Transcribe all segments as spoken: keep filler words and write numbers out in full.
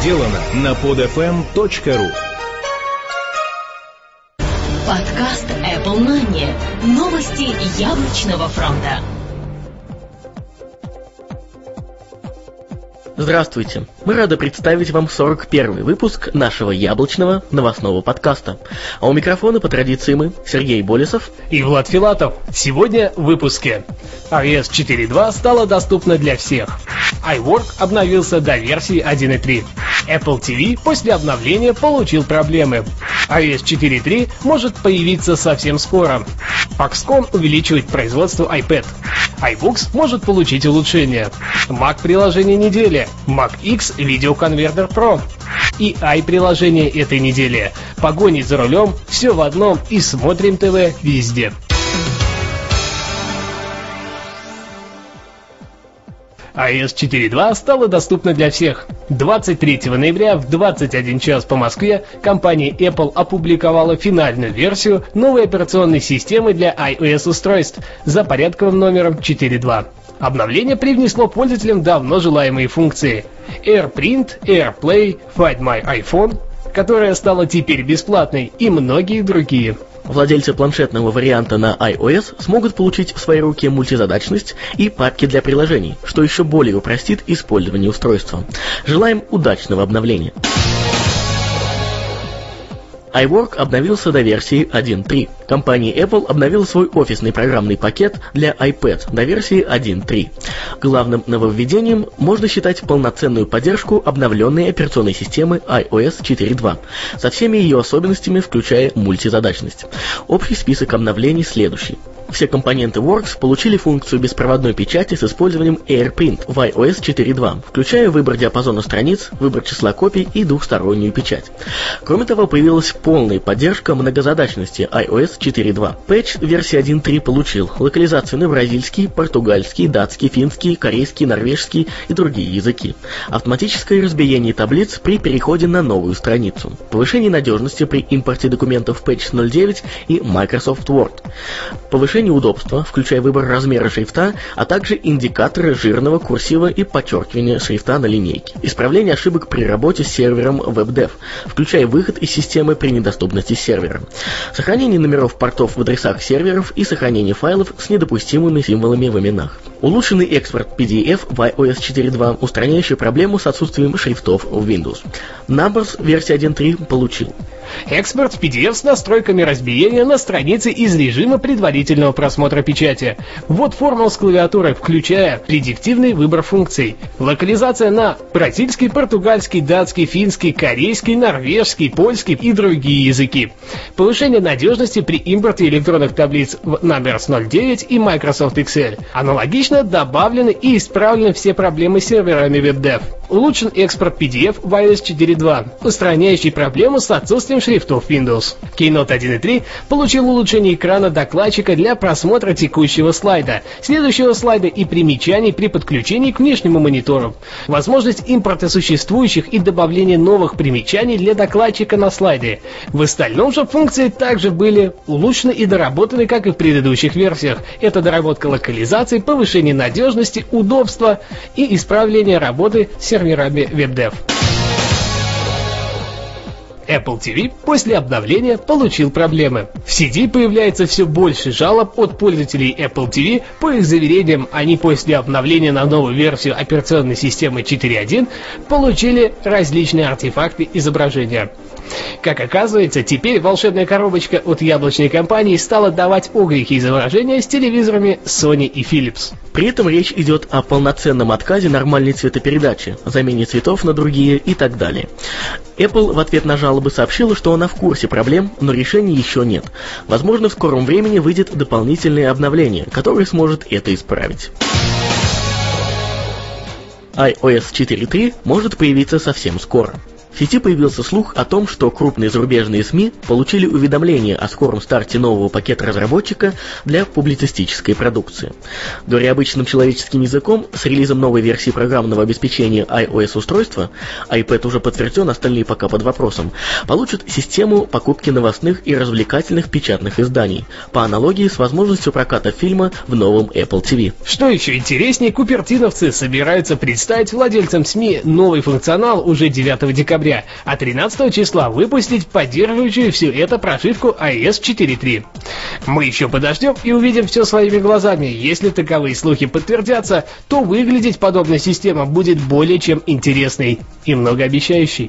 сделано на под эф эм точка ру. Подкаст Apple Money. Новости яблочного фронта. Здравствуйте! Мы рады представить вам сорок первый выпуск нашего яблочного новостного подкаста. А у микрофона по традиции мы, Сергей Болесов и Влад Филатов. Сегодня в выпуске. ай о эс четыре точка два стала доступна для всех. iWork обновился до версии один точка три. Apple ти ви после обновления получил проблемы. ай о эс четыре точка три может появиться совсем скоро. Foxconn увеличивает производство iPad. iBooks может получить улучшение. Mac приложение недели. Mac X видеоконвертер Pro. И i-приложение этой недели. Погони за рулем, все в одном и смотрим ТВ везде. ай о эс четыре точка два стала доступна для всех. двадцать третьего ноября в двадцать один час по Москве компания Apple опубликовала финальную версию новой операционной системы для iOS устройств за порядковым номером четыре точка два. Обновление привнесло пользователям давно желаемые функции AirPrint, AirPlay, Find My iPhone, которая стала теперь бесплатной, и многие другие. Владельцы планшетного варианта на iOS смогут получить в свои руки мультизадачность и папки для приложений, что еще более упростит использование устройства. Желаем удачного обновления! iWork обновился до версии один точка три. Компания Apple обновила свой офисный программный пакет для iPad до версии один точка три. Главным нововведением можно считать полноценную поддержку обновленной операционной системы ай о эс четыре точка два со всеми ее особенностями, включая мультизадачность. Общий список обновлений следующий. Все компоненты Works получили функцию беспроводной печати с использованием AirPrint в ай о эс четыре точка два, включая выбор диапазона страниц, выбор числа копий и двухстороннюю печать. Кроме того, появилась полная поддержка многозадачности ай о эс четыре точка два. Пэтч версии один точка три получил локализацию на бразильский, португальский, датский, финский, корейский, норвежский и другие языки. Автоматическое разбиение таблиц при переходе на новую страницу. Повышение надежности при импорте документов Patch ноль девять и Microsoft Word. Повышение удобства, включая выбор размера шрифта, а также индикаторы жирного, курсива и подчеркивания шрифта на линейке. Исправление ошибок при работе с сервером WebDev, включая выход из системы при недоступности сервера. Сохранение номеров портов в адресах серверов и сохранение файлов с недопустимыми символами в именах. Улучшенный экспорт пи ди эф в ай о эс четыре точка два, устраняющий проблему с отсутствием шрифтов в Windows. Numbers версии один точка три получил. Экспорт пи ди эф с настройками разбиения на странице из режима предварительного просмотра печати. Ввод формул с клавиатурой, включая предиктивный выбор функций. Локализация на бразильский, португальский, датский, финский, корейский, норвежский, польский и другие языки. Повышение надежности при импорте электронных таблиц в Numbers ноль девять и Microsoft Excel. Аналогично добавлены и исправлены все проблемы с серверами WebDev. Улучшен экспорт пи ди эф в ай о эс четыре точка два, устраняющий проблему с отсутствием шрифтов Windows. Keynote один точка три получил улучшение экрана докладчика для просмотра текущего слайда, следующего слайда и примечаний при подключении к внешнему монитору. Возможность импорта существующих и добавления новых примечаний для докладчика на слайды. В остальном же функции также были улучшены и доработаны, как и в предыдущих версиях. Это доработка локализации, повышение надежности, удобства и исправление работы с серверами WebDev. Apple ти ви после обновления получил проблемы. В сети появляется все больше жалоб от пользователей Apple ти ви. По их заверениям, они после обновления на новую версию операционной системы четыре точка один получили различные артефакты изображения. Как оказывается, теперь волшебная коробочка от яблочной компании стала давать огрехи изображения с телевизорами Sony и Philips. При этом речь идет о полноценном отказе нормальной цветопередачи, замене цветов на другие и так далее. Apple в ответ на жалобы сообщила, что она в курсе проблем, но решений еще нет. Возможно, в скором времени выйдет дополнительное обновление, которое сможет это исправить. ай о эс четыре точка три может появиться совсем скоро. В сети появился слух о том, что крупные зарубежные СМИ получили уведомление о скором старте нового пакета разработчика для публицистической продукции. Говоря обычным человеческим языком, с релизом новой версии программного обеспечения iOS-устройства, iPad уже подтвержден, остальные пока под вопросом, получат систему покупки новостных и развлекательных печатных изданий, по аналогии с возможностью проката фильма в новом Apple ти ви. Что еще интереснее, купертиновцы собираются представить владельцам СМИ новый функционал уже девятого декабря, а тринадцатого числа выпустить поддерживающую все это прошивку ай о эс четыре точка три. Мы еще подождем и увидим все своими глазами. Если таковые слухи подтвердятся, то выглядеть подобная система будет более чем интересной и многообещающей.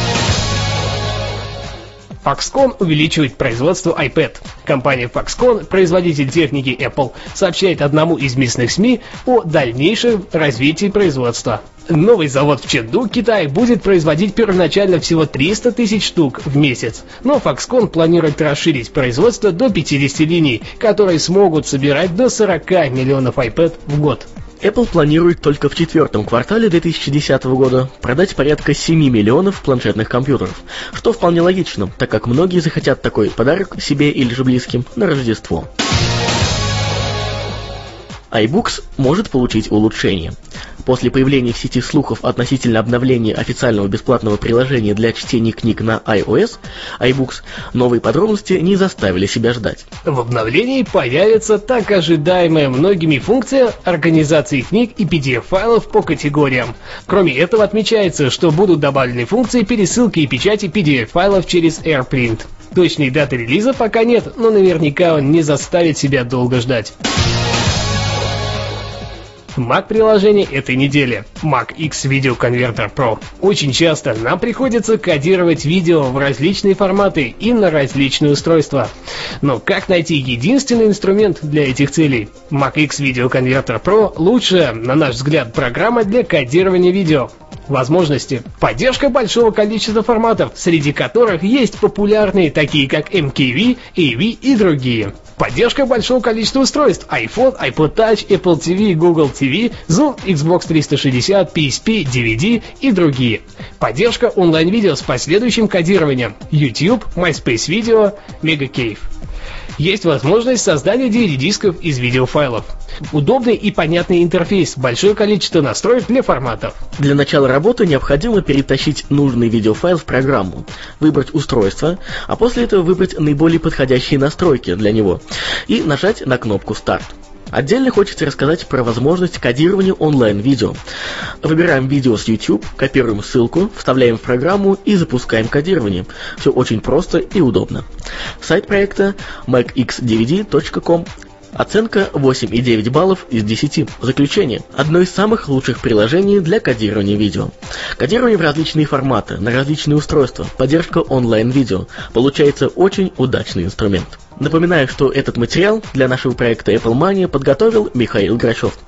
Foxconn увеличивает производство iPad. Компания Foxconn, производитель техники Apple, сообщает одному из местных СМИ о дальнейшем развитии производства. Новый завод в Чэнду, Китай, будет производить первоначально всего триста тысяч штук в месяц, но Foxconn планирует расширить производство до пятидесяти линий, которые смогут собирать до сорока миллионов iPad в год. Apple планирует только в четвертом квартале две тысячи десятого года продать порядка семи миллионов планшетных компьютеров, что вполне логично, так как многие захотят такой подарок себе или же близким на Рождество. iBooks может получить улучшение. После появления в сети слухов относительно обновления официального бесплатного приложения для чтения книг на iOS, iBooks, новые подробности не заставили себя ждать. В обновлении появится так ожидаемая многими функция организации книг и пи ди эф-файлов по категориям. Кроме этого, отмечается, что будут добавлены функции пересылки и печати пи ди эф-файлов через AirPrint. Точной даты релиза пока нет, но наверняка он не заставит себя долго ждать. Mac-приложение этой недели. Mac X Video Converter Pro. Очень часто нам приходится кодировать видео в различные форматы и на различные устройства. Но как найти единственный инструмент для этих целей? Mac X Video Converter Pro лучшая, на наш взгляд, программа для кодирования видео. Возможности. Поддержка большого количества форматов, среди которых есть популярные, такие как эм кей ви, эй ви и другие. Поддержка большого количества устройств: iPhone, iPod Touch, Apple ти ви, Google ти ви, Zoom, Xbox триста шестьдесят, пи эс пи, ди ви ди и другие. Поддержка онлайн-видео с последующим кодированием: YouTube, MySpace Video, MegaCave. Есть возможность создания ди ви ди-дисков из видеофайлов. Удобный и понятный интерфейс, большое количество настроек для форматов. Для начала работы необходимо перетащить нужный видеофайл в программу, выбрать устройство, а после этого выбрать наиболее подходящие настройки для него и нажать на кнопку «Старт». Отдельно хочется рассказать про возможность кодирования онлайн-видео. Выбираем видео с YouTube, копируем ссылку, вставляем в программу и запускаем кодирование. Все очень просто и удобно. Сайт проекта мак икс ди ви ди точка ком. Оценка восемь и девять баллов из десяти. Заключение. Одно из самых лучших приложений для кодирования видео. Кодирование в различные форматы, на различные устройства, поддержка онлайн-видео. Получается очень удачный инструмент. Напоминаю, что этот материал для нашего проекта Apple Mania подготовил Михаил Грачев.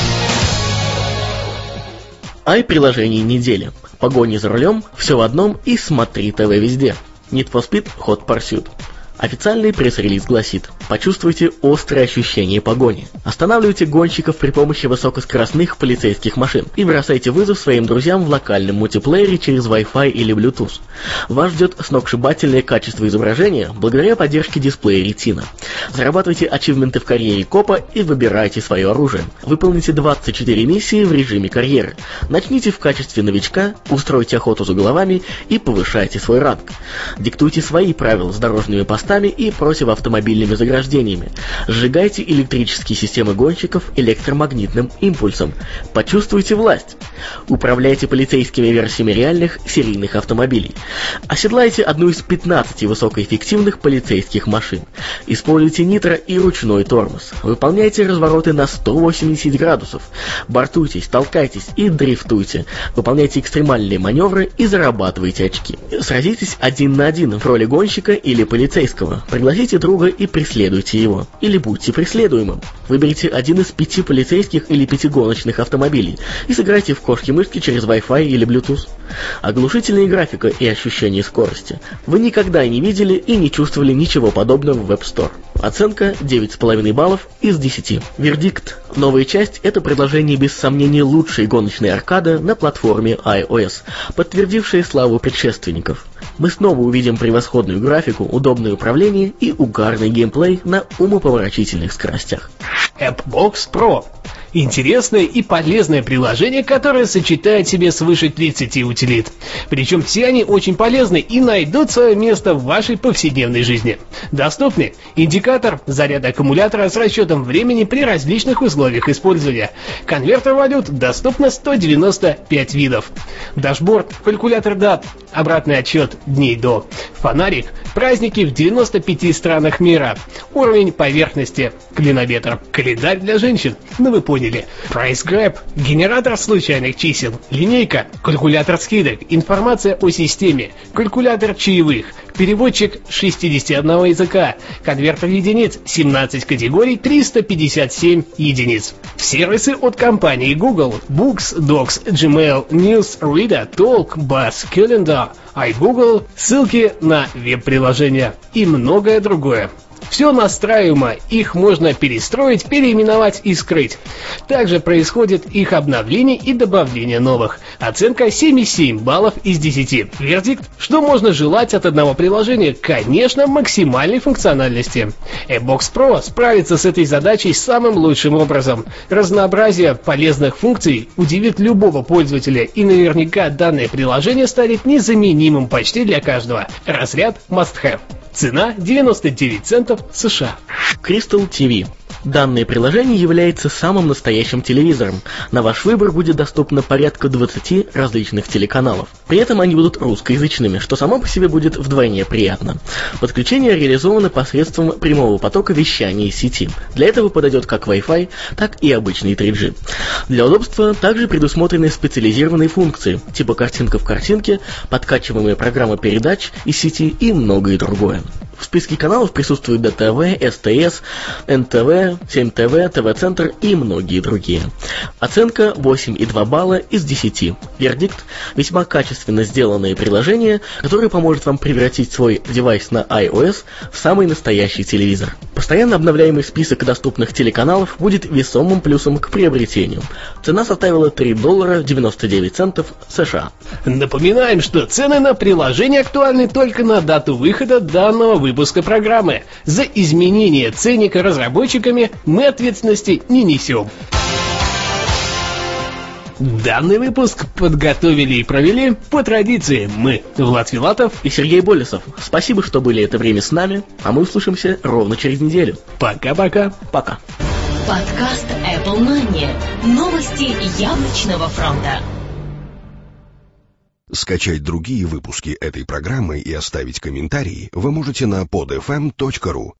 Ай-приложение недели. Погони за рулем, все в одном и смотри ТВ везде. Need for Speed Hot Pursuit. Официальный пресс-релиз гласит: почувствуйте острое ощущение погони. Останавливайте гонщиков при помощи высокоскоростных полицейских машин и бросайте вызов своим друзьям в локальном мультиплеере через Wi-Fi или Bluetooth. Вас ждет сногсшибательное качество изображения благодаря поддержке дисплея Retina. Зарабатывайте ачивменты в карьере копа и выбирайте свое оружие. Выполните двадцать четыре миссии в режиме карьеры. Начните в качестве новичка, устройте охоту за головами и повышайте свой ранг. Диктуйте свои правила с дорожными постами и противоавтомобильными заграждениями. Сжигайте электрические системы гонщиков электромагнитным импульсом. Почувствуйте власть. Управляйте полицейскими версиями реальных серийных автомобилей. Оседлайте одну из пятнадцати высокоэффективных полицейских машин. Используйте нитро и ручной тормоз. Выполняйте развороты на сто восемьдесят градусов. Бортуйтесь, толкайтесь и дрифтуйте. Выполняйте экстремальные маневры и зарабатывайте очки. Сразитесь один на один в роли гонщика или полицейского. Пригласите друга и преследуйте его. Или будьте преследуемым. Выберите один из пяти полицейских или пяти гоночных автомобилей и сыграйте в кошки-мышки через Wi-Fi или Bluetooth. Оглушительная графика и ощущение скорости. Вы никогда не видели и не чувствовали ничего подобного в App Store. Оценка девять с половиной баллов из десяти. Вердикт. Новая часть — это предложение без сомнений лучшей гоночной аркады на платформе iOS, подтвердившая славу предшественников. Мы снова увидим превосходную графику, удобное управление и угарный геймплей на умопомрачительных скоростях. AppBox Pro. Интересное и полезное приложение, которое сочетает в себе свыше тридцати утилит. Причем все они очень полезны и найдут свое место в вашей повседневной жизни. Доступны индикатор заряда аккумулятора с расчетом времени при различных условиях использования. Конвертер валют доступно сто девяносто пять видов. Дашборд, калькулятор дат, обратный отсчет дней до. Фонарик, праздники в девяноста пяти странах мира. Уровень поверхности, клинометр. Календарь для женщин, ну вы поняли. Price Grab, генератор случайных чисел, линейка, калькулятор скидок, информация о системе, калькулятор чаевых, переводчик шестидесяти одного языка, конвертер единиц, семнадцать категорий, триста пятьдесят семь единиц. Сервисы от компании Google, Books, Docs, Gmail, News, Reader, Talk, Buzz, Calendar, iGoogle, ссылки на веб-приложения и многое другое. Все настраиваемо, их можно перестроить, переименовать и скрыть. Также происходит их обновление и добавление новых. Оценка семь и семь баллов из десяти. Вердикт: что можно желать от одного приложения? Конечно, максимальной функциональности. AppBox Pro справится с этой задачей самым лучшим образом. Разнообразие полезных функций удивит любого пользователя, и наверняка данное приложение станет незаменимым почти для каждого. Разряд Must Have. Цена девяносто девять центов США. Crystal ти ви. Данное приложение является самым настоящим телевизором. На ваш выбор будет доступно порядка двадцати различных телеканалов. При этом они будут русскоязычными, что само по себе будет вдвойне приятно. Подключение реализовано посредством прямого потока вещания из сети. Для этого подойдет как Wi-Fi, так и обычный три джи. Для удобства также предусмотрены специализированные функции, типа картинка в картинке, подкачиваемая программа передач из сети и многое другое. В списке каналов присутствуют ди ти ви, эс тэ эс, эн тэ вэ, семь тэ вэ, тэ вэ-центр и многие другие. Оценка восемь и два балла из десяти. Вердикт: весьма качественно сделанное приложение, которое поможет вам превратить свой девайс на iOS в самый настоящий телевизор. Постоянно обновляемый список доступных телеканалов будет весомым плюсом к приобретению. Цена составила три доллара девяносто девять центов США. Напоминаем, что цены на приложение актуальны только на дату выхода данного выпуска программы. За изменение ценника разработчиками мы ответственности не несем. Данный выпуск подготовили и провели по традиции мы, Влад Филатов и Сергей Болесов. Спасибо, что были это время с нами, а мы услышимся ровно через неделю. Пока-пока. Пока. Подкаст Apple Money. Новости яблочного фронта. Скачать другие выпуски этой программы и оставить комментарии вы можете на под эф эм точка ру.